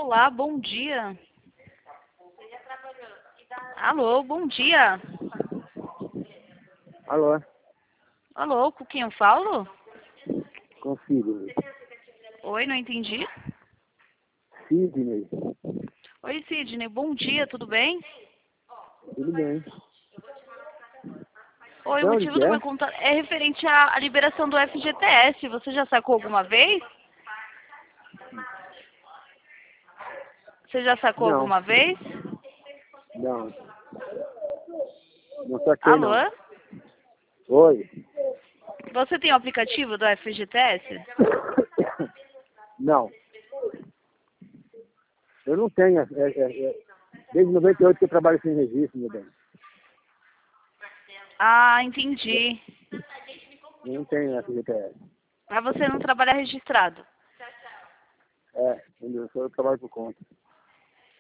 Olá, bom dia. Alô, bom dia. Alô, Alô, com quem eu falo? com Sidney. Oi, não entendi. Sidney, Oi, Sidney, bom dia, tudo bem? tudo bem. Oi, De o onde motivo que do é? meu contato é referente à liberação do FGTS. Você já sacou alguma vez? Você já sacou Não, alguma vez? não. Não saquei, Alô? não. Oi? Você tem o aplicativo do FGTS? Não. Eu não tenho. Desde 98 que eu trabalho sem registro, meu bem. Ah, entendi. Eu não tenho FGTS. Mas você não trabalha registrado. É, entendeu? Eu trabalho por conta.